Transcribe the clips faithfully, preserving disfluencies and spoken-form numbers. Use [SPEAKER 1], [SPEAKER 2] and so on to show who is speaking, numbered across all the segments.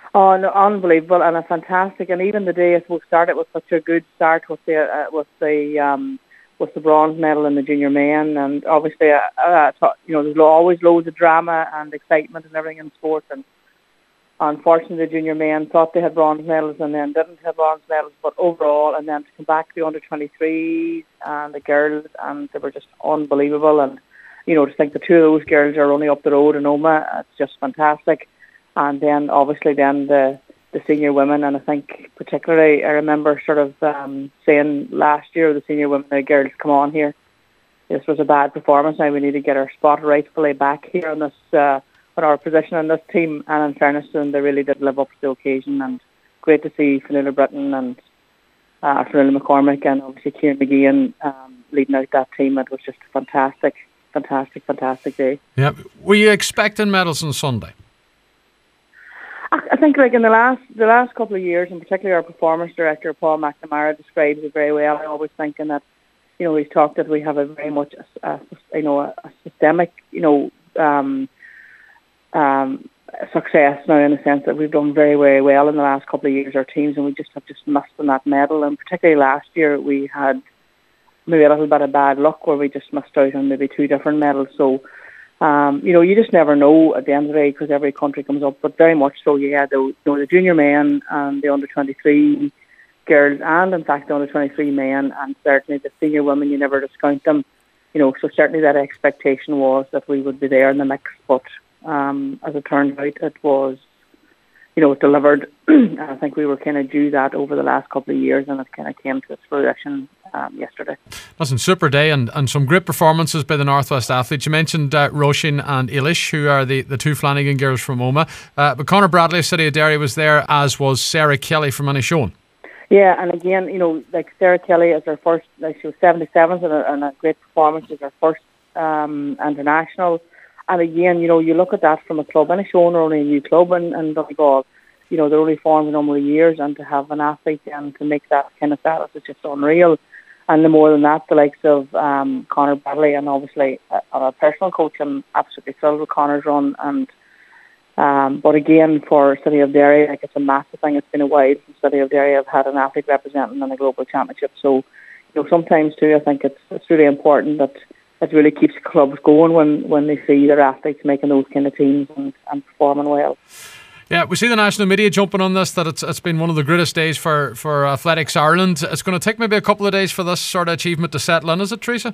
[SPEAKER 1] Oh, no, unbelievable and a fantastic, and even the day I suppose started with such a good start with the uh, with the um, with the bronze medal in the junior men, and obviously, uh, uh, you know, there's always loads of drama and excitement and everything in sport, and unfortunately, the junior men thought they had bronze medals and then didn't have bronze medals, but overall, and then to come back to the under twenty-threes and the girls, and they were just unbelievable, and you know, to think the two of those girls are only up the road in Oma, it's just fantastic. And then obviously then the, the senior women, and I think particularly I remember sort of um, saying last year the senior women, the girls, come on here. This was a bad performance. Now we need to get our spot rightfully back here on this, uh, on our position on this team. And in fairness to them, they really did live up to the occasion. And great to see Fionnuala Britton and uh, Fionnuala McCormick and obviously Kieran McGeehan um, leading out that team. It was just a fantastic, fantastic, fantastic day.
[SPEAKER 2] Yeah. Were you expecting medals on Sunday?
[SPEAKER 1] I think, like in the last the last couple of years, and particularly our performance director Paul McNamara describes it very well. I always thinking that, you know, he's talked that we have a very much, a, a, you know, a, a systemic, you know, um, um, success now in the sense that we've done very very well in the last couple of years, our teams, and we just have just missed on that medal. And particularly last year, we had maybe a little bit of bad luck where we just missed out on maybe two different medals. So. Um, you know, you just never know at the end of the day because every country comes up, but very much so, yeah, the, you know, the junior men and the under twenty-three girls and, in fact, the under twenty-three men and certainly the senior women, you never discount them. You know, so certainly that expectation was that we would be there in the mix, but um, as it turned out, it was, you know, it delivered. And I think we were kind of due that over the last couple of years, and it kind of came to its fruition um, yesterday.
[SPEAKER 2] Listen, super day and, and some great performances by the Northwest athletes. You mentioned uh, Roisin and Eilish, who are the, the two Flanagan girls from Oma. Uh, but Conor Bradley of City of Derry was there, as was Sarah Kelly from Inishowen.
[SPEAKER 1] Yeah, and again, you know, like Sarah Kelly is her first, like she was seventy-seventh and a, and a great performance, is her first um, international. And again, you know, you look at that from a club. Inishowen are only a new club in, in Donegal. You know, they're only formed a number of years, and to have an athlete and to make that kind of status is just unreal. And the more than that, the likes of um, Conor Bradley, and obviously uh, I'm a personal coach, I'm absolutely thrilled with Conor's run. And um, but again, for City of Derry, like it's a massive thing. It's been a while since City of Derry have had an athlete representing in a global championship. So, you know, sometimes too, I think it's it's really important that it really keeps clubs going when, when they see their athletes making those kind of teams and, and performing well.
[SPEAKER 2] Yeah, we see the national media jumping on this, that it's it's been one of the greatest days for, for Athletics Ireland. It's going to take maybe a couple of days for this sort of achievement to settle in, is it, Teresa?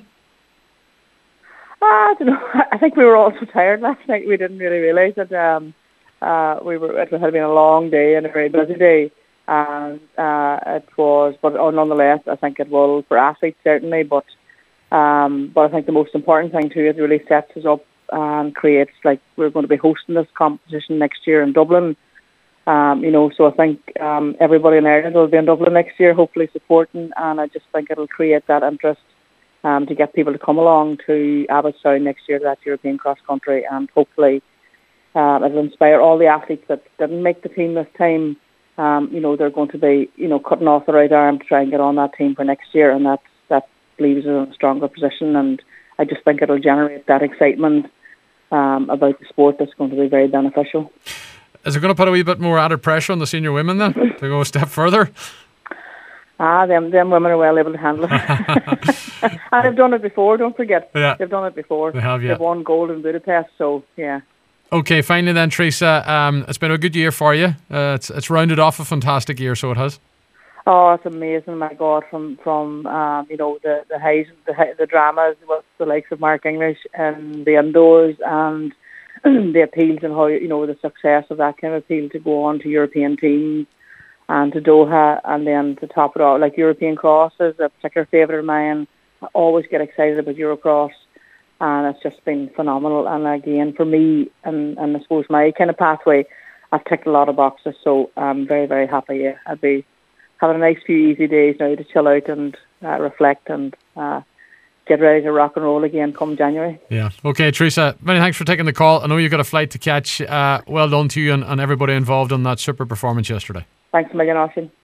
[SPEAKER 1] Uh, I don't know. I think we were all so tired last night we didn't really realise that um, uh, we were. It had been a long day and a very busy day, and uh, it was. But oh, nonetheless, I think it will for athletes certainly. But um, but I think the most important thing too is it really sets us up and creates, like, we're going to be hosting this competition next year in Dublin. Um, you know, so I think um, everybody in Ireland will be in Dublin next year, hopefully supporting, and I just think it'll create that interest um, to get people to come along to Abbottstown next year, that European cross country, and hopefully um, it'll inspire all the athletes that didn't make the team this time. Um, you know, they're going to be, you know, cutting off the right arm to try and get on that team for next year, and that that leaves us in a stronger position. And I just think it'll generate that excitement um, about the sport that's going to be very beneficial.
[SPEAKER 2] Is it going to put a wee bit more added pressure on the senior women then to go a step further?
[SPEAKER 1] Ah, them them women are well able to handle it. And they've done it before, don't forget.
[SPEAKER 2] Yeah.
[SPEAKER 1] They've done it before.
[SPEAKER 2] They have, yeah.
[SPEAKER 1] They've won gold in Budapest, so yeah.
[SPEAKER 2] Okay, finally then, Teresa, um, it's been a good year for you. Uh, it's it's rounded off a fantastic year, so it has.
[SPEAKER 1] Oh, it's amazing, my God, from, from um, you know, the, the highs, the, the dramas with the likes of Mark English and the indoors and the appeals and how, you know, the success of that kind of appeal to go on to European teams and to Doha, and then to top it all, like European Cross is a particular favourite of mine. I always get excited about Eurocross, and it's just been phenomenal. And again, for me, and, and I suppose my kind of pathway, I've ticked a lot of boxes, so I'm very, very happy. Yeah, I'll be having a nice few easy days now to chill out and uh, reflect and uh, get ready to rock and roll again come January.
[SPEAKER 2] Yeah. Okay, Teresa, many thanks for taking the call. I know you've got a flight to catch. Uh, well done to you and, and everybody involved on that super performance yesterday.
[SPEAKER 1] Thanks a million, Oisin.